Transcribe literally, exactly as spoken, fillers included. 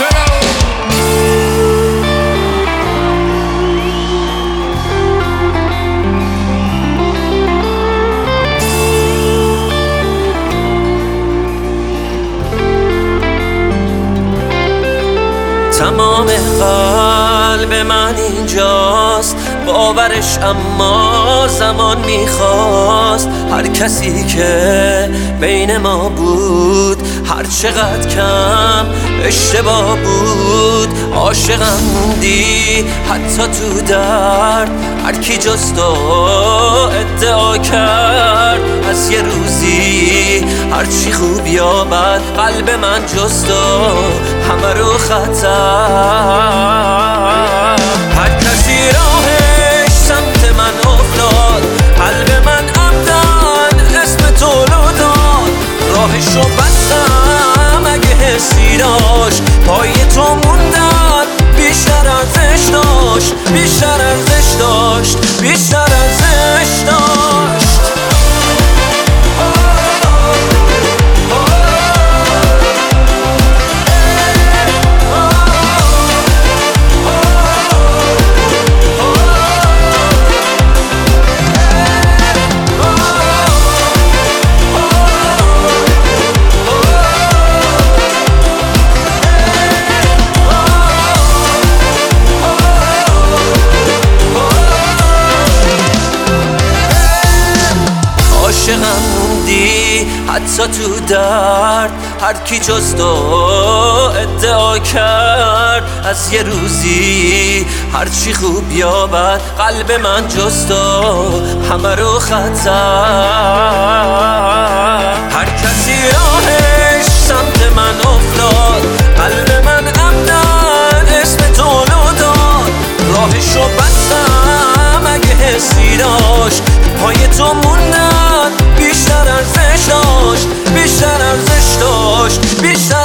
تمام قلب من اینجاست، باورش اما زمان میخواست. هر کسی که بین ما بود، هر چقدر کم اشتباه بود، عاشقم موندی حتی تو درد. هر کی جز تو ادعا کرد از یه روزی هرچی خوب یا بد، قلب من جز تو همه رو خطر. هر کسی راهش سمت من افتاد، قلب من عمدن اسم تو رو داد. راهشو بستم اگه حسی داشت، پای تو موندن بیشتر ارزش داشت، بیشتر ارزش داشت، بیشتر ارزش داشت. عاشقم موندی حتی تو درد. هر کی جز تو ادعا کرد از یه روزی هرچی خوب یا بد، قلب من جز تو همه رو خطر. هر کسی راهش سمت من افتاد، قلب من عمدن اسم تو رو داد. راهشو بستم اگه حسی داشت، پای تو موندن بیشتر ارزش داشت، بیشتر ارزش داشت، بیشتر